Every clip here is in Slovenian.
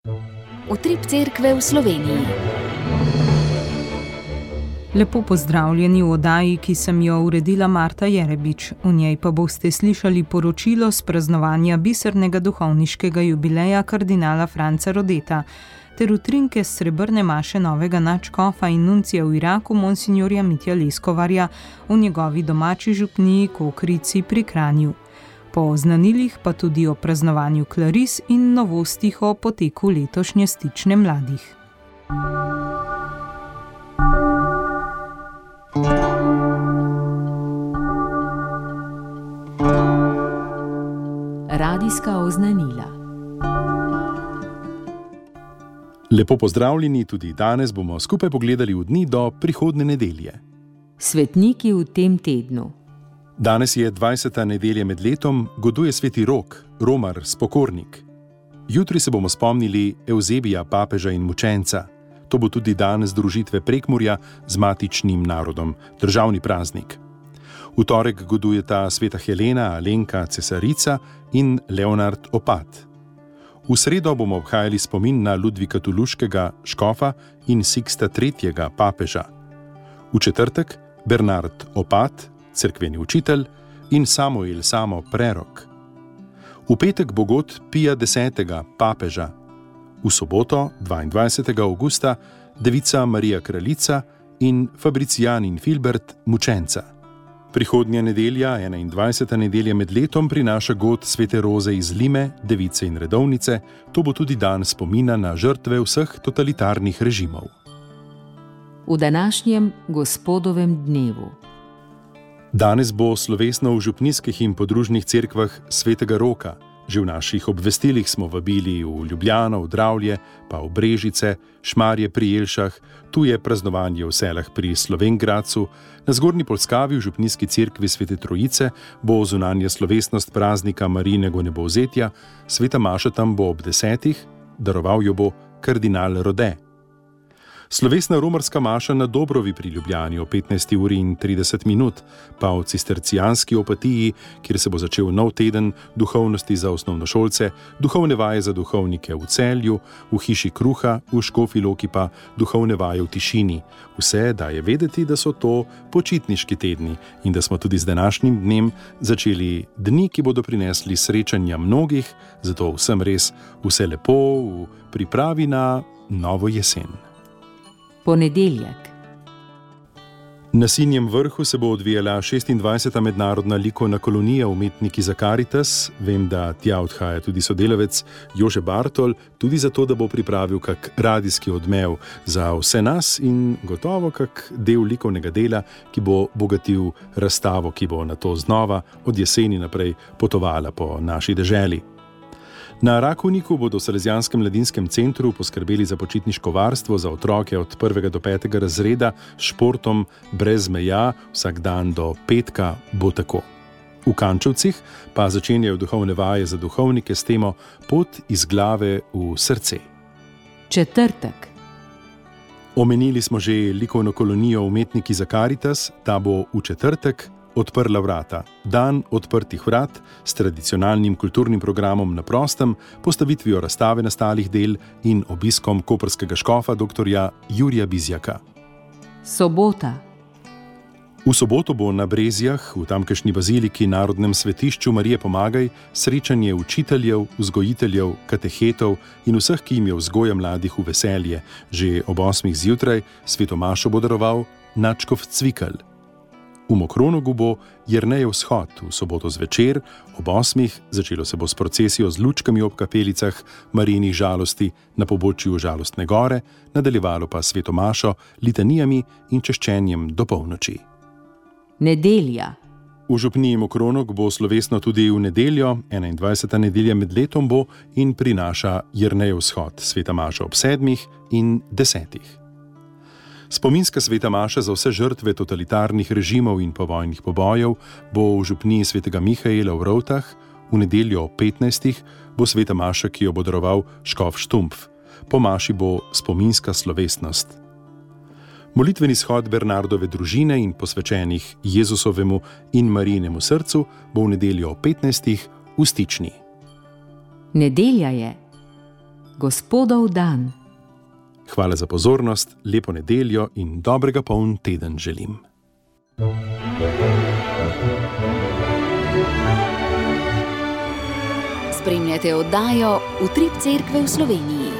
Utrip cerkve v Sloveniji. Lepo pozdravljeni v oddaji, ki sem jo uredila Marta Jerebič. V njej pa boste slišali poročilo s praznovanja bisernega duhovniškega jubileja kardinala Franca Rodeta ter utrinke s srebrne maše novega nadškofa in nuncija v Iraku monsinjorja Mitja Leskovarja v njegovi domači župniji Kokrici pri Kranju. Po oznanilih pa tudi o praznovanju klaris in novostih o poteku letošnje stične mladih. Radijska oznanila. Lepo pozdravljeni, tudi danes bomo skupaj pogledali v dni do prihodne nedelje. Svetniki v tem tednu. Danes je 20. nedelja med letom, goduje sveti Rok, romar, spokornik. Jutri se bomo spomnili Evzebija, papeža in mučenca. To bo tudi dan združitve Prekmurja z matičnim narodom, državni praznik. V torek godujeta sveta Helena, Alenka, cesarica in Leonard Opat. V sredo bomo obhajali spomin na Ludvika Tuluškega, škofa, in Siksta III., papeža. V četrtek Bernard Opat, cerkveni učitelj, in Samuel Samo, prerok. V petek bo god Pija X., papeža. V soboto, 22. avgusta, devica Marija kraljica in Fabricijan in Filbert, mučenca. Prihodnja nedelja, 21. nedelja med letom, prinaša god svete Roze iz Lime, device in redovnice. To bo tudi dan spomina na žrtve vseh totalitarnih režimov. V današnjem gospodovem dnevu. Danes bo slovesno v župnijskih in podružnih cerkvah svetega Roka. Že v naših obvestilih smo vabili v Ljubljano, v Dravlje, pa v Brežice, Šmarje pri Jelšah, tu je praznovanje v Selah pri Slovenj Gradcu, na Zgornji Polskavi v župnijski cerkvi Svete Trojice bo zunanja slovesnost praznika Marijinega nebovzetja, sveta maša tam bo ob 10, daroval jo bo kardinal Rode. Slovesna romarska maša na Dobrovi pri Ljubljani o 15:30, pa v cistercijanski Opatiji, kjer se bo začel nov teden duhovnosti za osnovnošolce, duhovne vaje za duhovnike v Celju, v hiši Kruha, v Škofji Loki pa duhovne vaje v tišini. Vse daje vedeti, da so to počitniški tedni in da smo tudi z današnjim dnem začeli dni, ki bodo prinesli srečanja mnogih, zato vsem res vse lepo v pripravi na novo jesen. Ponedeljek. Na Sinjem vrhu se bo odvijala 26. mednarodna likovna kolonija Umetniki za Karitas. Vem, da tja odhaja tudi sodelavec Jože Bartol, tudi zato, da bo pripravil kak radijski odmev za vse nas in gotovo kak del likovnega dela, ki bo bogatil razstavo, ki bo nato znova od jeseni naprej potovala po naši deželi. Na Rakovniku bodo v Salezijanskem mladinskem centru poskrbeli za počitniško varstvo za otroke od 1. do 5. razreda s športom brez meja, vsak dan do petka bo tako. V Kančevcih pa začenjajo duhovne vaje za duhovnike s temo Pot iz glave v srce. Četrtek. Omenili smo že likovno kolonijo Umetniki za Karitas, ta bo v četrtek odprla vrata. Dan odprtih vrat s tradicionalnim kulturnim programom na prostem, postavitvijo razstave nastalih del in obiskom koprskega škofa dr. Jurija Bizjaka. Sobota. V soboto bo na Brezjah, v tamkajšnji baziliki Narodnem svetišču Marije Pomagaj, srečanje učiteljev, vzgojiteljev, katehetov in vseh, ki jim je vzgoja mladih v veselje. Že ob 8. zjutraj sveto mašo bo daroval nadškof Cvikl. V Mokronogu bo Jernejev shod, v soboto zvečer, ob 8. začelo se bo s procesijo z lučkami ob kapelicah Marijinih žalosti na pobočju Žalostne gore, nadaljevalo pa sveto mašo, litanijami in češčenjem do polnoči. Nedelja. V župniji Mokronog bo slovesno tudi v nedeljo, 21. nedelja med letom bo in prinaša Jernejev shod, sveta maša ob 7. in 10. Spominska sveta maša za vse žrtve totalitarnih režimov in povojnih pobojev bo v župniji svetega Mihaela v Rovtah, v nedeljo ob 15. bo sveta maša, ki jo bo daroval škof Štumpf. Po maši bo spominska slovesnost. Molitveni shod Bernardove družine in posvečenih Jezusovemu in Marijinemu srcu bo v nedeljo ob 15. v Stični. Nedelja je. Gospodov dan. Hvala za pozornost, lepo nedeljo in dobrega poln teden želim. Spremljate oddajo Utrip Cerkve v Sloveniji.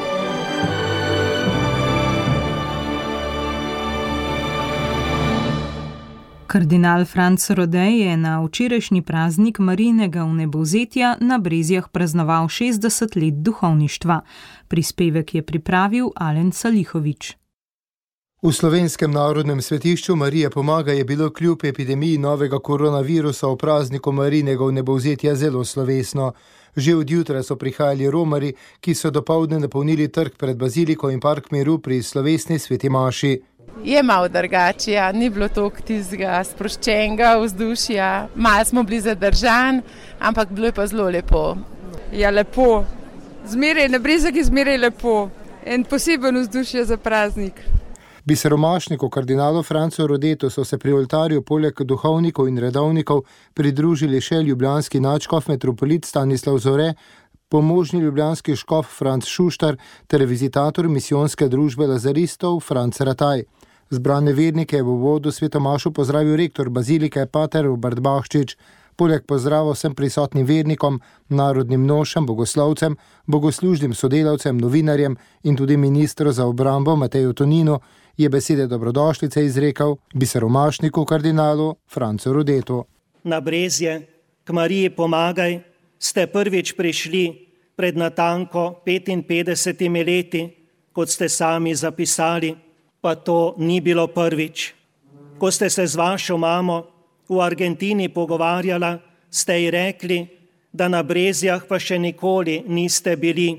Kardinal Franc Rode je na včerajšnji praznik Marijinega vnebovzetja na Brezjah praznoval 60 let duhovništva. Prispevek je pripravil Alen Salihovič. V Slovenskem narodnem svetišču Marija pomaga je bilo kljub epidemiji novega koronavirusa v prazniku Marijinega vnebovzetja zelo slovesno. Že od jutra so prihajali romarji, ki so dopoldne napolnili trg pred baziliko in park miru pri slovesni sveti maši. Je malo drugače, ja. Ni bilo toliko tistega sproščenega vzdušja, malo smo bili zadržani, ampak bilo je pa zelo lepo. Ja, lepo. Zmeraj na Brezjah je zmeraj lepo. En poseben vzdušje za praznik. Biseromašniku kardinalu Francu Rodetu so se pri oltarju poleg duhovnikov in redovnikov pridružili še ljubljanski nadškof metropolit Stanislav Zore, pomožni ljubljanski škof Franc Šuštar ter vizitator misijonske družbe lazaristov Franc Rataj. Zbrane vernike je v uvodu svetomašu pozdravil rektor bazilike pater Robert Bahčič. Poleg pozdrava vsem prisotnim vernikom, narodnim nošem, bogoslovcem, bogoslužnim sodelavcem, novinarjem in tudi ministru za obrambo Mateju Toninu je besede dobrodošlice izrekel biseromašniku kardinalu Francu Rodetu. Na Brezje, k Mariji pomagaj, ste prvič prišli pred natanko 55 leti, kot ste sami zapisali, pa to ni bilo prvič. Ko ste se z vašo mamo v Argentini pogovarjala, ste ji rekli, da na Brezjah pa še nikoli niste bili.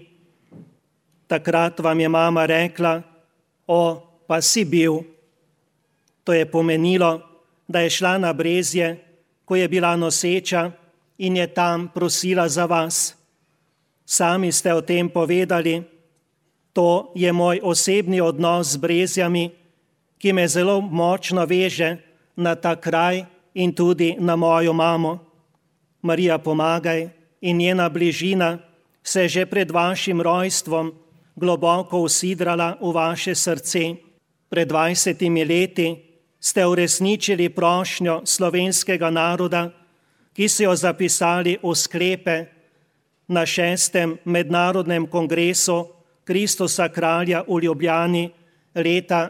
Takrat vam je mama rekla, pa si bil. To je pomenilo, da je šla na Brezje, ko je bila noseča in je tam prosila za vas. Sami ste o tem povedali, to je moj osebni odnos z Brezjami, ki me zelo močno veže na ta kraj in tudi na mojo mamo. Marija pomagaj in njena bližina se že pred vašim rojstvom globoko usidrala v vaše srce. Pred 20 leti ste uresničili prošnjo slovenskega naroda, ki so jo zapisali v sklepe na 6. mednarodnem kongresu Kristusa kralja v Ljubljani leta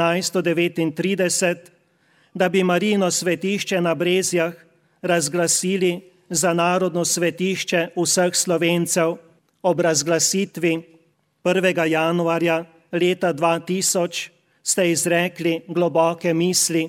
1939, da bi Marijino svetišče na Brezjah razglasili za narodno svetišče vseh Slovencev. Ob razglasitvi 1. januarja leta 2000 ste izrekli globoke misli.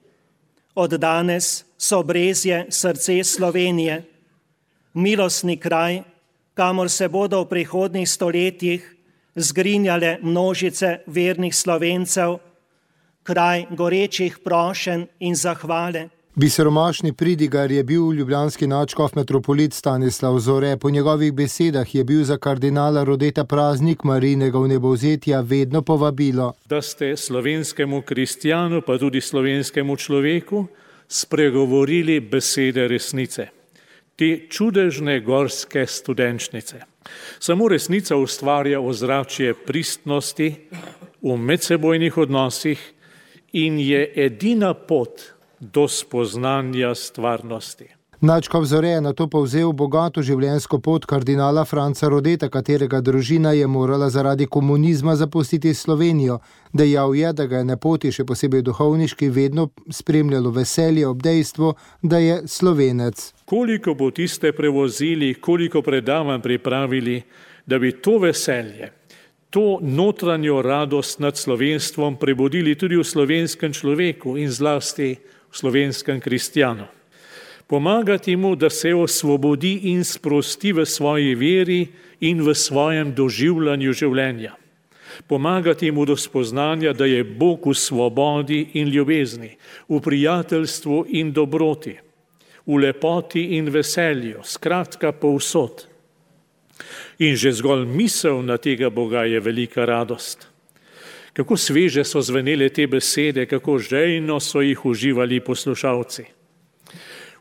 Od danes so Brezje srce Slovenije, milostni kraj, kamor se bodo v prihodnjih stoletjih zgrinjale množice vernih Slovencev, kraj gorečih prošenj in zahvale. Biseromašni pridigar je bil ljubljanski nadškof metropolit Stanislav Zore. Po njegovih besedah je bil za kardinala Rodeta praznik Marijinega vnebovzetja vedno povabilo, da ste slovenskemu kristjanu, pa tudi slovenskemu človeku, spregovorili besede resnice, te čudežne gorske studenčnice. Samo resnica ustvarja ozračje pristnosti v medsebojnih odnosih in je edina pot do spoznanja stvarnosti. Nadškof Zore je nato povzel bogato življenjsko pot kardinala Franca Rodeta, katerega družina je morala zaradi komunizma zapustiti Slovenijo. Dejal je, da ga je na poti, še posebej duhovniški, vedno spremljalo veselje ob dejstvu, da je Slovenec. Koliko potiste prevozili, koliko predavanj pripravili, da bi to veselje, to notranjo radost nad slovenstvom prebudili tudi v slovenskem človeku in zlasti v slovenskem kristjanu. Pomagati mu, da se osvobodi in sprosti v svoji veri in v svojem doživljanju življenja. Pomagati mu do spoznanja, da je Bog v svobodi in ljubezni, v prijateljstvu in dobroti, v lepoti in veselju, skratka povsod. In že zgolj misel na tega Boga je velika radost. Kako sveže so zvenele te besede, kako žejno so jih uživali poslušalci.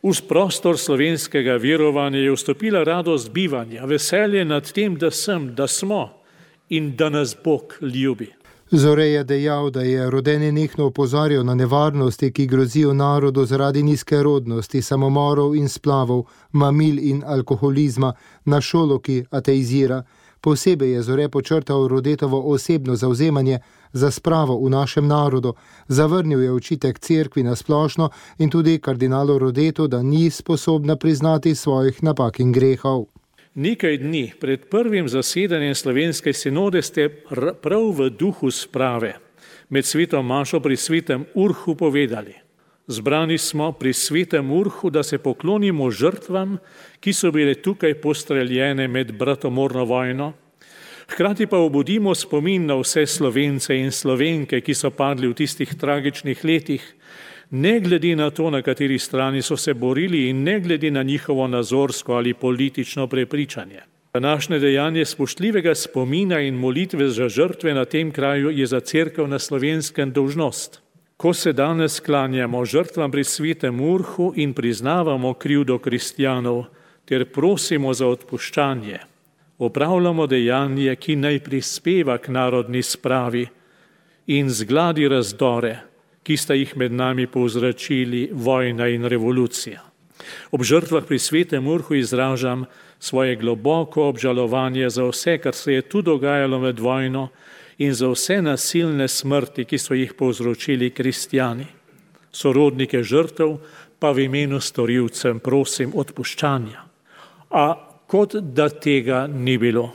V prostor slovenskega verovanja je vstopila radost bivanja, veselje nad tem, da sem, da smo in da nas Bog ljubi. Zore je dejal, da je rodeni nenehno opozarjal na nevarnosti, ki grozijo narodu zaradi nizke rodnosti, samomorov in splavov, mamil in alkoholizma, na šolo, ki ateizira. Posebej je Zore počrtal Rodetovo osebno zavzemanje za spravo v našem narodu, zavrnil je očitek cerkvi na splošno in tudi kardinalu Rodetu, da ni sposobna priznati svojih napak in grehov. Nekaj dni pred prvim zasedanjem slovenske sinode ste prav v duhu sprave med sveto mašo pri svetem Urhu povedali: zbrani smo pri svetem Urhu, da se poklonimo žrtvam, ki so bile tukaj postreljene med bratomorno vojno, hkrati pa obudimo spomin na vse Slovence in Slovenke, ki so padli v tistih tragičnih letih, ne glede na to, na kateri strani so se borili in ne glede na njihovo nazorsko ali politično prepričanje. Današnje dejanje spoštljivega spomina in molitve za žrtve na tem kraju je za cerkev na Slovenskem dolžnost. Ko se danes klanjamo žrtvam pri svetem Urhu in priznavamo krivdo kristjanov ter prosimo za odpuščanje, opravljamo dejanje, ki naj prispeva k narodni spravi in zgladi razdore, ki sta jih med nami povzročili vojna in revolucija. Ob žrtvah pri svetem Urhu izražam svoje globoko obžalovanje za vse, kar se je tu dogajalo med vojno in za vse nasilne smrti, ki so jih povzročili kristjani. Sorodnike žrtev pa v imenu storilcem prosim odpuščanja. A kot da tega ni bilo.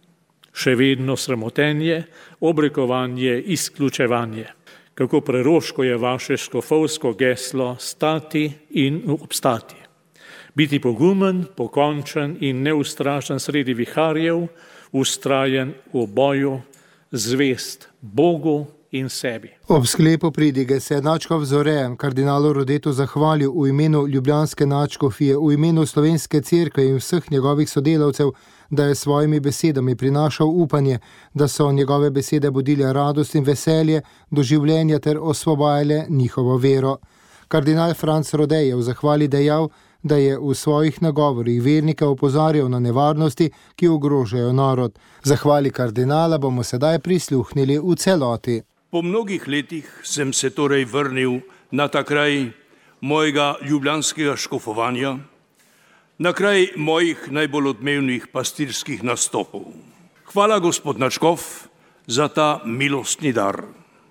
Še vedno sramotenje, obrekovanje, izključevanje. Kako preroško je vaše škofovsko geslo stati in obstati. Biti pogumen, pokončen in neustrašen sredi viharjev, ustrajen v boju, zvest Bogu in sebi. Ob sklepu pridige se je nadškof Zore kardinalu Rodetu zahvalil v imenu ljubljanske nadškofije, v imenu Slovenske cerkve in vseh njegovih sodelavcev, da je svojimi besedami prinašal upanje, da so njegove besede budile radost in veselje do življenja ter osvobajale njihovo vero. Kardinal Franc Rode je v zahvali dejal, da je v svojih nagovorih vernike opozarjal na nevarnosti, ki ogrožajo narod. Zahvali kardinala bomo sedaj prisluhnili v celoti. Po mnogih letih sem se torej vrnil na ta kraj mojega ljubljanskega škofovanja, na kraj mojih najbolj odmevnih pastirskih nastopov. Hvala, gospod nadškof, za ta milostni dar.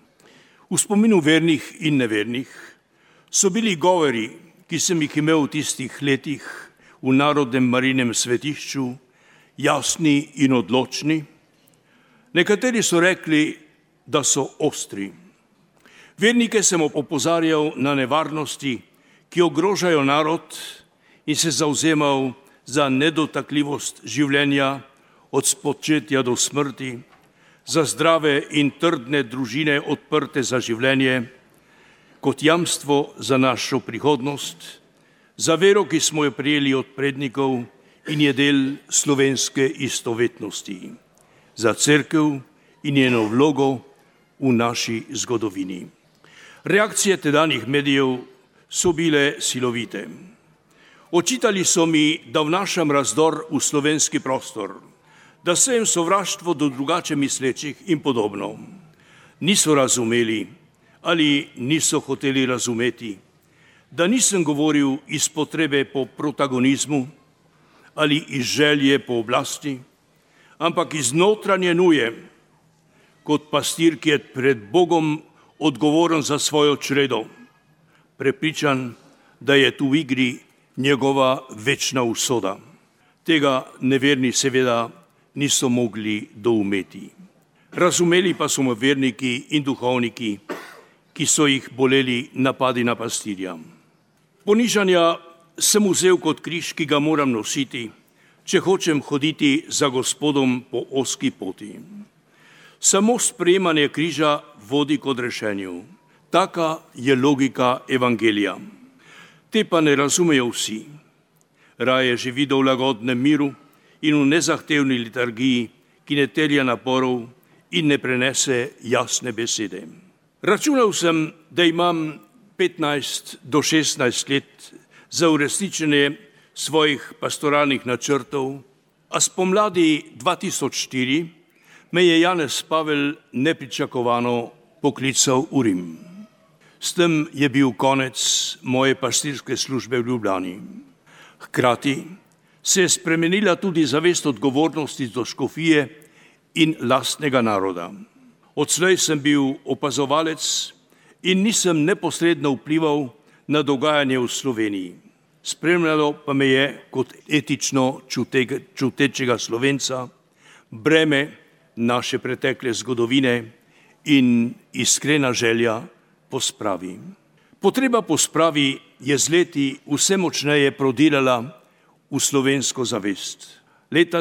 V spominu vernih in nevernih so bili govori, ki sem jih imel v tistih letih v Narodnem Marijinem svetišču, jasni in odločni. Nekateri so rekli, da so ostri. Vernike sem opozarjal na nevarnosti, ki ogrožajo narod, in se zavzemal za nedotakljivost življenja od spočetja do smrti, za zdrave in trdne družine odprte za življenje, kot jamstvo za našo prihodnost, za vero, ki smo jo prijeli od prednikov in je del slovenske istovetnosti, za cerkev in njeno vlogo v naši zgodovini. Reakcije tedanjih medijev so bile silovite. Očitali so mi, da vnašam razdor v slovenski prostor, da sejem sovraštvo do drugače mislečih in podobno. Niso razumeli ali niso hoteli razumeti, da nisem govoril iz potrebe po protagonizmu ali iz želje po oblasti, ampak iz notranje nuje, kot pastir, ki je pred Bogom odgovoren za svojo čredo, prepričan, da je tu v igri njegova večna usoda. Tega neverni seveda niso mogli doumeti. Razumeli pa so me verniki in duhovniki, ki so jih boleli napadi na pastirja. Ponižanja sem vzel kot križ, ki ga moram nositi, če hočem hoditi za Gospodom po ozki poti. Samo sprejemanje križa vodi k odrešenju. Taka je logika evangelija. Te pa ne razumejo vsi. Raje živijo v lagodnem miru in v nezahtevni liturgiji, ki ne terja naporov in ne prenese jasne besede. Računal sem, da imam 15 do 16 let za uresničenje svojih pastoralnih načrtov, a spomladi 2004 me je Janez Pavel nepričakovano poklical v Rim. S tem je bil konec moje pastirske službe v Ljubljani. Hkrati se je spremenila tudi zavest odgovornosti do škofije in lastnega naroda. Odslej sem bil opazovalec in nisem neposredno vplival na dogajanje v Sloveniji. Spremljalo pa me je kot etično čutečega Slovenca breme naše pretekle zgodovine in iskrena želja po spravi. Potreba po spravi je z leti vse močneje prodirala v slovensko zavest. Leta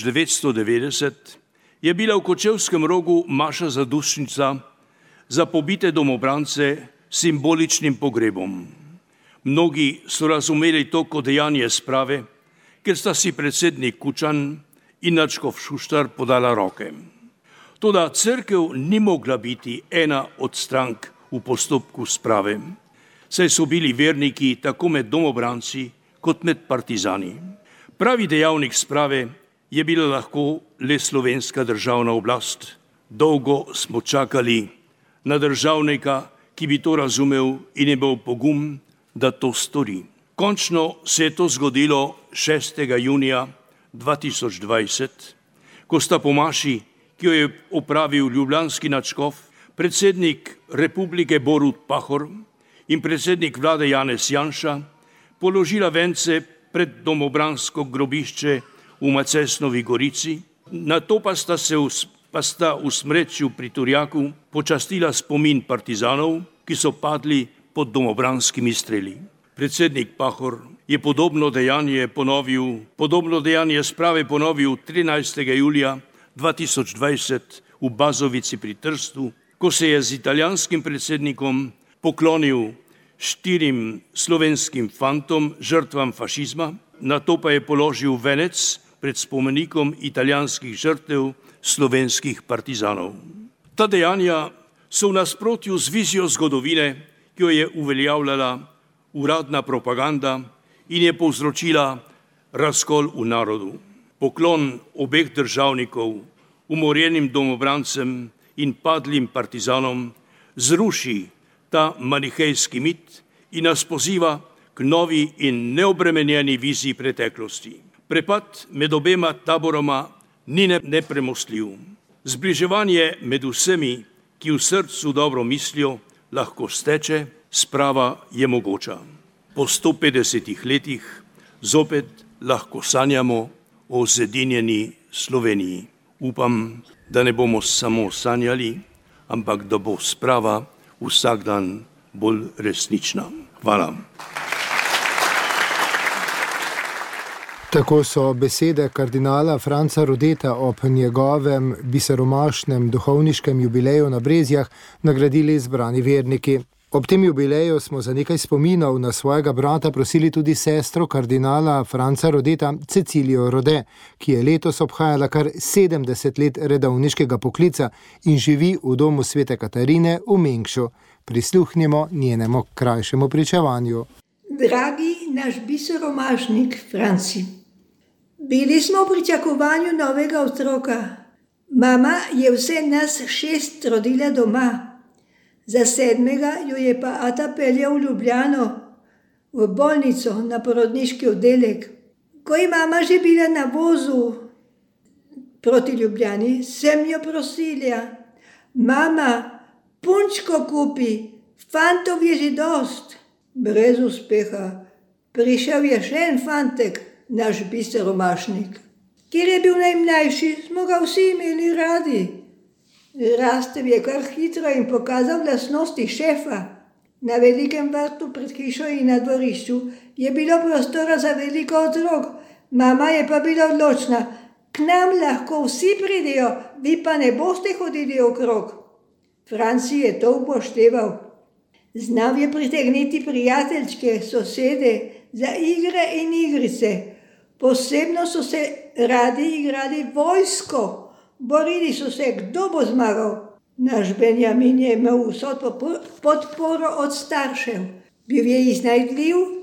1990 je bila v Kočevskem Rogu maša zadušnica za pobite domobrance simboličnim pogrebom. Mnogi so razumeli to kot dejanje sprave, ker sta si predsednik Kučan in nadškof Šuštar podala roke. Toda cerkev ni mogla biti ena od strank v postopku sprave, saj so bili verniki tako med domobranci kot med partizani. Pravi dejavnik sprave je bila lahko le slovenska državna oblast. Dolgo smo čakali na državnika, ki bi to razumel in imel pogum, da to stori. Končno se je to zgodilo 6. junija 2020, ko sta po maši, ki jo je opravil ljubljanski nadškof, predsednik republike Borut Pahor in predsednik vlade Janez Janša, položila vence pred domobransko grobišče v Macesnovi Gorici, nato pa sta v smrečju pri Turjaku počastila spomin partizanov, ki so padli pod domobranskimi streli. Predsednik Pahor je podobno dejanje sprave ponovil 13. julija 2020 v Bazovici pri Trstu, ko se je z italijanskim predsednikom poklonil 4 slovenskim fantom, žrtvam fašizma, nato pa je položil venec pred spomenikom italijanskih žrtev slovenskih partizanov. Ta dejanja so v nasprotju z vizijo zgodovine, ki jo je uveljavljala uradna propaganda in je povzročila razkol v narodu. Poklon obeh državnikov umorjenim domobrancem in padlim partizanom zruši ta manihejski mit in nas poziva k novi in neobremenjeni viziji preteklosti. Prepad med obema taboroma ni nepremostljiv. Zbliževanje med vsemi, ki v srcu dobro mislijo, lahko steče, sprava je mogoča. Po 150 letih zopet lahko sanjamo o zedinjeni Sloveniji. Upam, da ne bomo samo sanjali, ampak da bo sprava vsak dan bolj resnična. Hvala. Tako so besede kardinala Franca Rodeta ob njegovem biseromašnem duhovniškem jubileju na Brezjah nagradili izbrani verniki. Ob tem jubileju smo za nekaj spominov na svojega brata prosili tudi sestro kardinala Franca Rodeta, Cecilijo Rode, ki je letos obhajala kar 70 let redovniškega poklica in živi v domu Svete Katarine v Mengšu. Prisluhnimo njenemu krajšemu pričevanju. Dragi naš biseromašnik Franci, bili smo v pričakovanju novega otroka. Mama je vse nas 6 rodila doma. Za 7. jo je pa ata peljal v Ljubljano, v bolnico na porodniški oddelek. Ko je mama že bila na vozu proti Ljubljani, sem jo prosila: mama, punčko kupi, fantov je že dost. Brez uspeha. Prišel je še en fantek, naš biseromašnik. Ker je bil najmlajši, smo ga vsi imeli radi. Rastel je kar hitro in pokazal lastnosti šefa. Na velikem vrtu pred hišo in na dvorišču je bilo prostora za veliko otrok. Mama je pa bila odločna: k nam lahko vsi pridejo, vi pa ne boste hodili okrog. Franci je to upošteval. Znal je pritegniti prijateljčke, sosede za igre in igrice. Posebno so se radi igrali vojsko. Borili so se, kdo bo zmagal. Naš Benjamin je imel vso podporo od staršev. Bil je iznajdljiv,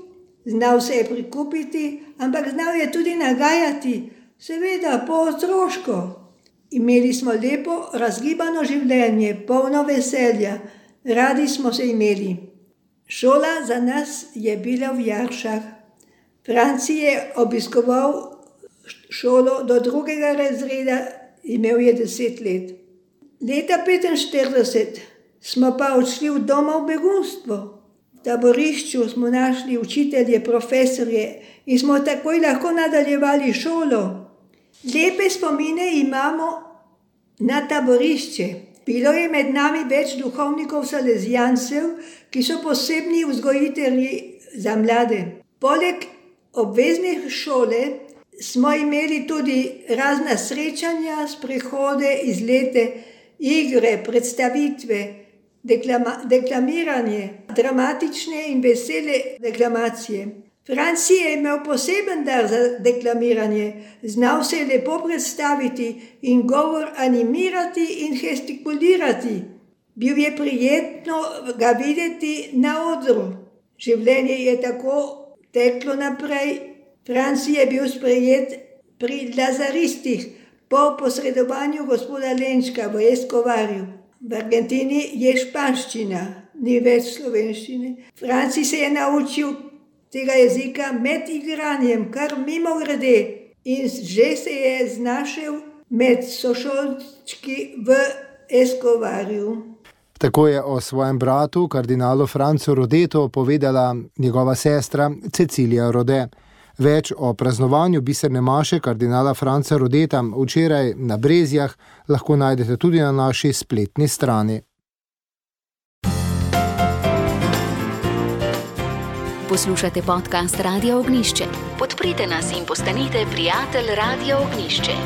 Znal se je prikupiti, ampak znal je tudi nagajati, seveda po otroško. Imeli smo lepo, razgibano življenje, polno veselja, radi smo se imeli. Šola za nas je bila v Jaršah. Franci je obiskoval šolo do 2. razreda, imel je 10 let. Leta 1945 smo pa odšli v domov begunstvo. V taborišču smo našli učitelje, profesorje in smo takoj lahko nadaljevali šolo. Lepe spomine imamo na taborišče. Bilo je med nami več duhovnikov salezijancev, ki so posebni vzgojitelji za mlade. Poleg obvezne šole smo imeli tudi razna srečanja, sprehode, izlete, igre, predstavitve, deklamiranje, dramatične in vesele deklamacije. Franci je imel poseben dar za deklamiranje, znal se lepo predstaviti in govor animirati in gestikulirati. Bil je prijetno ga videti na odru. Življenje je tako teklo naprej. Franci je bil sprejet pri lazaristih po posredovanju gospoda Lenčka v Escovarju. V Argentini je španščina, ni več slovenščine. Franci se je naučil tega jezika med igranjem, kar mimogrede, in že se je znašel med sošolčki v Escovarju. Tako je o svojem bratu, kardinalu Francu Rodetu, povedala njegova sestra Cecilija Rode. Več o praznovanju biserne maše kardinala Franca Rodeta včeraj na Brezjah lahko najdete tudi na naši spletni strani. Poslušate podcast Radio Ognjišče. Podprite nas in postanite prijatelj Radio Ognjišče.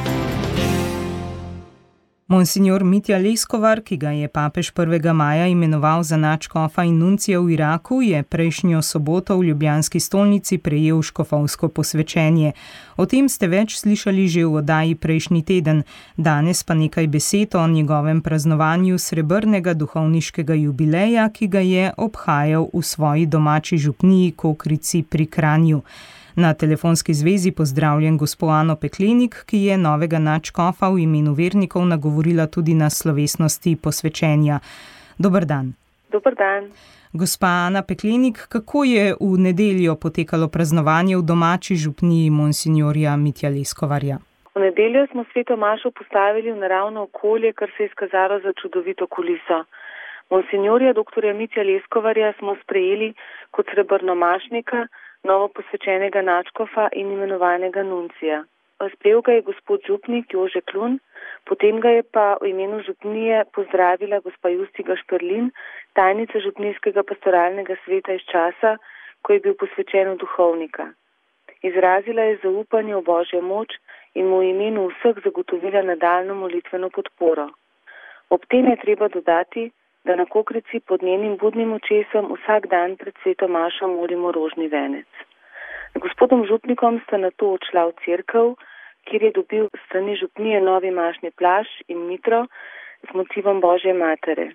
Monsignor Mitja Leskovar, ki ga je papež 1. maja imenoval za nadškofa in nuncija v Iraku, je prejšnjo soboto v ljubljanski stolnici prejel škofovsko posvečenje. O tem ste več slišali že v oddaji prejšnji teden, danes pa nekaj besed o njegovem praznovanju srebrnega duhovniškega jubileja, ki ga je obhajal v svoji domači župniji Kokrici pri Kranju. Na telefonski zvezi pozdravljen gospod Ano Peklenik, ki je novega nadškofa v imenu vernikov nagovorila tudi na slovesnosti posvečenja. Dober dan. Dober dan. Gospa Ana Peklenik, kako je v nedeljo potekalo praznovanje v domači župniji monsignorja Mitja Leskovarja? V nedeljo smo sveto mašo postavili v naravno okolje, kar se je izkazalo za čudovito kuliso. Monsignorja dr. Mitja Leskovarja smo sprejeli kot srebrnomašnika, novo posvečenega nadškofa in imenovanega nuncija. Sprejel ga je gospod župnik Jože Klun, potem ga je pa v imenu župnije pozdravila gospa Justiga Šperlin, tajnica župnijskega pastoralnega sveta iz časa, ko je bil posvečen v duhovnika. Izrazila je zaupanje v Božjo moč in mu v imenu vseh zagotovila nadaljnjo molitveno podporo. Ob tem je treba dodati, da na Kokrici pod njenim budnim očesom vsak dan pred sveto mašo molimo rožni venec. Gospodom župnikom sta nato odšla v cerkev, kjer je dobil strani župnije novi mašni plašč in mitro z motivom Božje matere.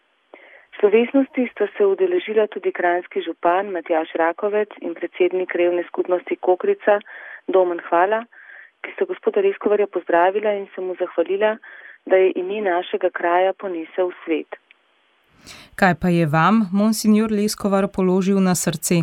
Slovesnosti sta se udeležila tudi kranjski župan Matjaž Rakovec in predsednik revne skupnosti Kokrica Domen Hvala, ki sta gospoda Leskovarja pozdravila in se mu zahvalila, da je ime našega kraja ponesel v svet. Kaj pa je vam, monsignor Leskovar, položil na srce?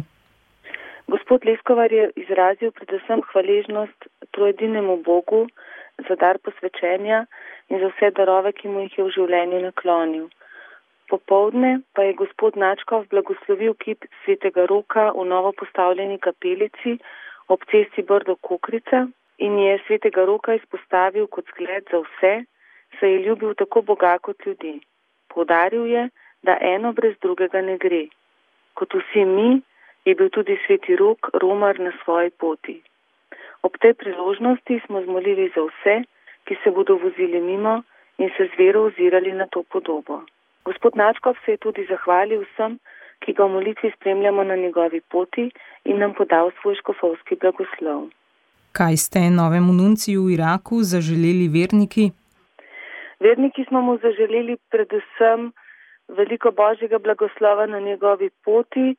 Gospod Leskovar je izrazil predvsem hvaležnost trojedinemu Bogu za dar posvečenja in za vse darove, ki mu jih je v življenju naklonil. Popoldne pa je gospod nadškof blagoslovil kip svetega Roka v novo postavljeni kapelici ob cesti Brdo Kokrica in je svetega Roka izpostavil kot zgled za vse, saj je ljubil tako Boga kot ljudi. Poudaril je, da eno brez drugega ne gre. Kot vsi mi, je bil tudi sveti Rok romar na svoji poti. Ob tej priložnosti smo zmolili za vse, ki se bodo vozili mimo in se z vero ozirali na to podobo. Gospod nadškof se je tudi zahvalil vsem, ki ga v molitvi spremljamo na njegovi poti in nam podal svoj škofovski blagoslov. Kaj ste novemu nunciju v Iraku zaželeli verniki? Verniki smo mu zaželeli predvsem veliko Božjega blagoslova na njegovi poti,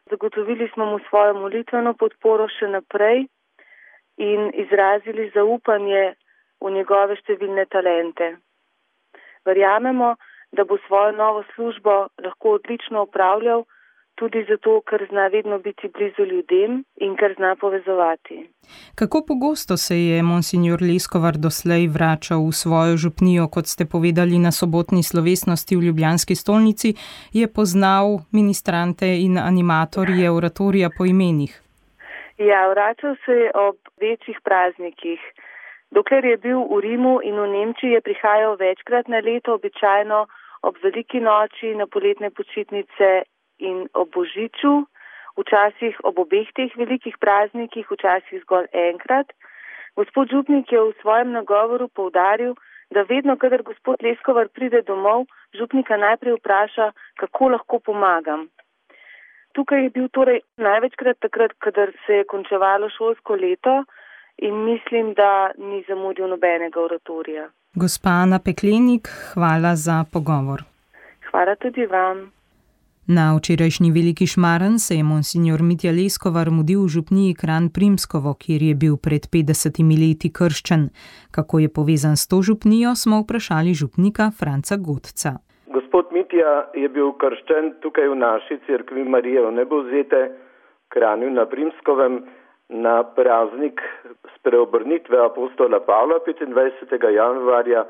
Zagotovili smo mu svojo molitveno podporo še naprej in izrazili zaupanje v njegove številne talente. Verjamemo, da bo svojo novo službo lahko odlično opravljal, tudi zato, ker zna vedno biti blizu ljudem in ker zna povezovati. Kako pogosto se je monsignor Leskovar doslej vračal v svojo župnijo, kot ste povedali na sobotni slovesnosti v ljubljanski stolnici, je poznal ministrante in animatorje oratorija po imenih? Ja, vračal se je ob večjih praznikih. Dokler je bil v Rimu in v Nemčiji, je prihajal večkrat na leto, običajno ob veliki noči, na poletne počitnice in ob božiču, včasih ob obeh teh velikih praznikih, včasih zgolj enkrat. Gospod župnik je v svojem nagovoru poudaril, da vedno, kadar gospod Leskovar pride domov, župnika najprej vpraša, kako lahko pomagam. Tukaj je bil torej največkrat takrat, kadar se je končevalo šolsko leto in mislim, da ni zamudil nobenega oratorija. Gospa Ana Peklenik, hvala za pogovor. Hvala tudi vam. Na včerajšnji veliki šmaren se je monsignor Mitja Leskovar mudil v župniji Kranj Primskovo, kjer je bil pred 50 leti krščen. Kako je povezan s to župnijo, smo vprašali župnika Franca Godca. Gospod Mitja je bil krščen tukaj v naši cerkvi Marije Vnebovzete v Kranju na Primskovem na praznik spreobrnitve apostola Pavla 25. januarja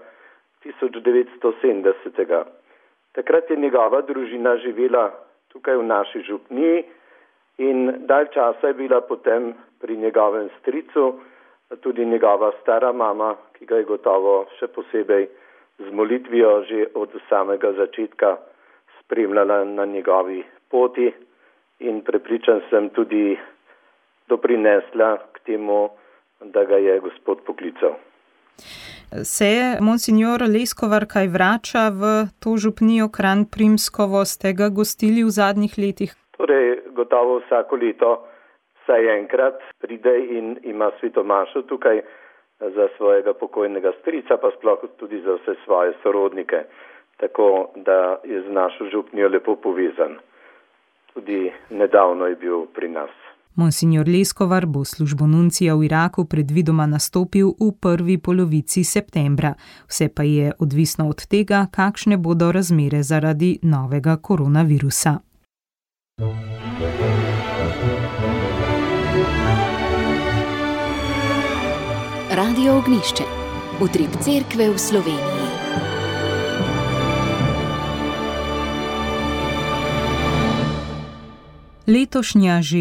1970. Takrat je njegova družina živela tukaj v naši župniji in dalj časa je bila potem pri njegovem stricu, tudi njegova stara mama, ki ga je gotovo še posebej z molitvijo že od samega začetka spremljala na njegovi poti in prepričan sem tudi doprinesla k temu, da ga je gospod poklical. Se je monsignor Leskovar kaj vrača v to župnijo Kranj Primskovo? Ste ga gostili v zadnjih letih? Torej, gotovo vsako leto vsaj enkrat pride in ima svetomašo tukaj za svojega pokojnega strica, pa sploh tudi za vse svoje sorodnike. Tako da je z našo župnijo lepo povezan. Tudi nedavno je bil pri nas. Monsignor Leskovar bo službo nuncija v Iraku predvidoma nastopil v prvi polovici septembra. Vse pa je odvisno od tega, kakšne bodo razmere zaradi novega koronavirusa. Radio Ognišče, utrip cerkve v Sloveniji. Letošnja že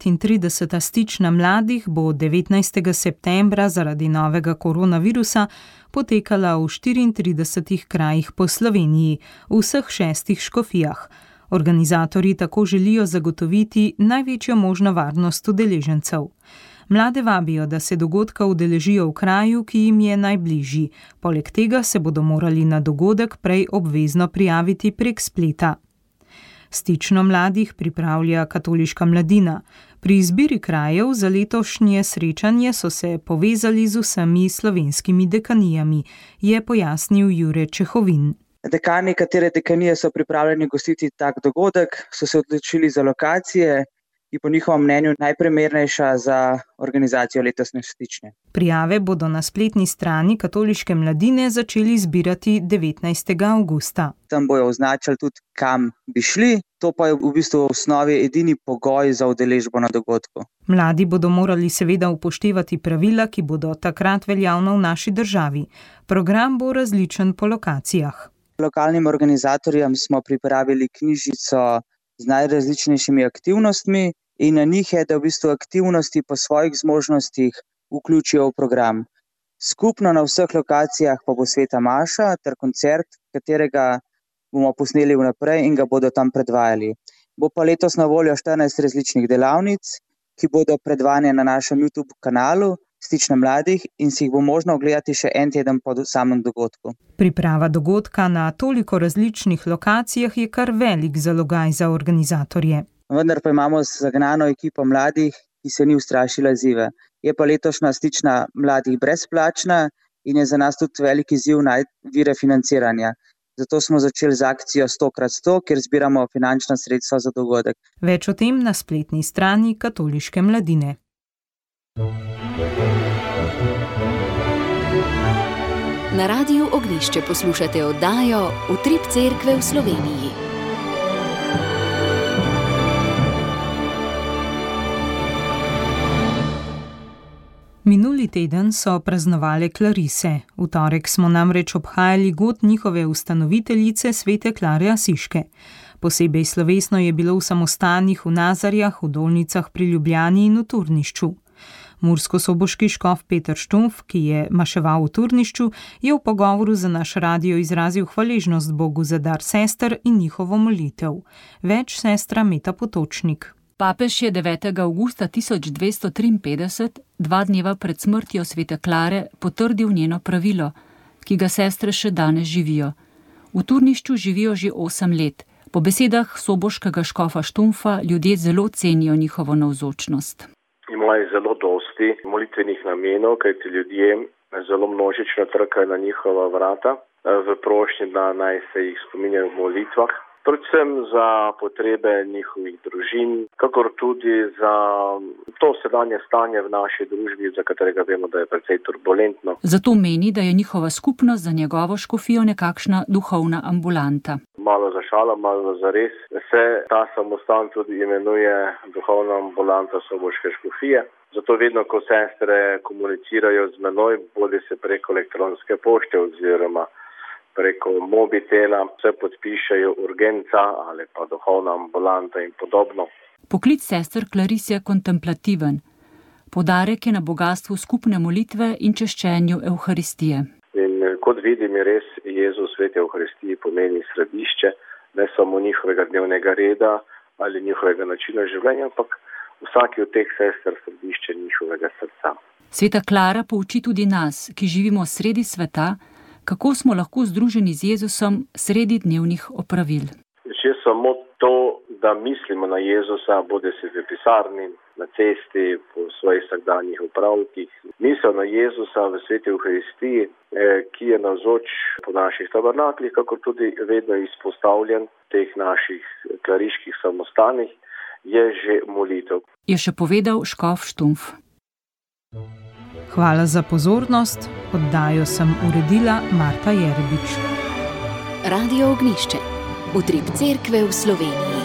39. stična mladih bo 19. septembra zaradi novega koronavirusa potekala v 34 krajih po Sloveniji, v vseh 6 škofijah. Organizatorji tako želijo zagotoviti največjo možno varnost udeležencev. Mlade vabijo, da se dogodka udeležijo v kraju, ki jim je najbližji. Poleg tega se bodo morali na dogodek prej obvezno prijaviti prek spleta. Stično mladih pripravlja katoliška mladina. Pri izbiri krajev za letošnje srečanje so se povezali z vsemi slovenskimi dekanijami, je pojasnil Jure Čehovin. Dekani, katere dekanije so pripravljeni gostiti tak dogodek, so se odločili za lokacije, ki po njihovem mnenju najprimernejša za organizacijo letošnje stične. Prijave bodo na spletni strani katoliške mladine začeli zbirati 19. avgusta. Tam bojo označili tudi, kam bi šli, to pa je v bistvu v osnovi edini pogoj za udeležbo na dogodku. Mladi bodo morali seveda upoštevati pravila, ki bodo takrat veljavna v naši državi. Program bo različen po lokacijah. Lokalnim organizatorjem smo pripravili knjižico z najrazličnejšimi aktivnostmi in na njih je, da v bistvu aktivnosti po svojih zmožnostih vključijo v program. Skupno na vseh lokacijah pa bo sveta maša ter koncert, katerega bomo posneli vnaprej in ga bodo tam predvajali. Bo pa letos na voljo 14 različnih delavnic, ki bodo predvajane na našem YouTube kanalu Stične mladih in si jih bo možno ogledati še en teden po samem dogodku. Priprava dogodka na toliko različnih lokacijah je kar velik zalogaj za organizatorje. Vendar pa imamo zagnano ekipo mladih, ki se ni ustrašila izziva. Je pa letošnja Stična mladih brezplačna in je za nas tudi velik izziv najti vire financiranja. Zato smo začeli z akcijo 100x100, kjer zbiramo finančna sredstva za dogodek. Več o tem na spletni strani Katoliške mladine. Na Radiu Ognjišče poslušate oddajo Utrip cerkve v Sloveniji. Minuli teden so praznovale Klarise. V torek smo namreč obhajali god njihove ustanoviteljice svete Klare Asiške. Posebej slovesno je bilo v samostanih v Nazarjah, v Dolnicah pri Ljubljani in v Turnišču. Murskosoboški škof Peter Štumf, ki je maševal v Turnišču, je v pogovoru za naš radio izrazil hvaležnost Bogu za dar sester in njihovo molitev. Več sestra Meta Potočnik. Papež je 9. avgusta 1253, 2 dneva pred smrtjo svete Klare, potrdil njeno pravilo, ki ga sestre še danes živijo. V Turnišču živijo že 8 let. Po besedah soboškega škofa Štumfa ljudje zelo cenijo njihovo navzočnost. Imajo zelo dosti molitvenih namenov, kajti ljudje zelo množično trkajo na njihova vrata v prošnji, da naj se jih spominjajo v molitvah. Predvsem za potrebe njihovih družin, kakor tudi za to sedanje stanje v naši družbi, za katerega vemo, da je precej turbulentno. Zato meni, da je njihova skupnost za njegovo škofijo nekakšna duhovna ambulanta. Malo za šalo, malo za res. Se ta samostan tudi imenuje duhovna ambulanta soboške škofije. Zato vedno, ko sestre komunicirajo z menoj, bodi se preko elektronske pošte oziroma preko mobitela, se podpišejo urgenca ali pa duhovna ambulanta in podobno. Poklic sester Klaris je kontemplativen. Poudarek je na bogastvu skupne molitve in češčenju Evharistije. In kot vidim, je res Jezus sveti Evharistiji pomeni središče ne samo njihovega dnevnega reda ali njihovega načina življenja, ampak vsaki od teh sester središče njihovega srca. Sveta Klara pouči tudi nas, ki živimo sredi sveta, kako smo lahko združeni z Jezusom sredi dnevnih opravil. Že samo to, da mislimo na Jezusa, bodi si v pisarni, na cesti, po svojih vsakdanjih opravkih. Misel na Jezusa v sveti Evharistiji, ki je navzoč po naših tabernaklih, kako tudi vedno izpostavljen v teh naših klariških samostanih, je že molitev. Je še povedal škof Štumf. Hvala za pozornost. Oddajo sem uredila Marta Jerebič. Radio Ognjišče. Utrip cerkve v Sloveniji.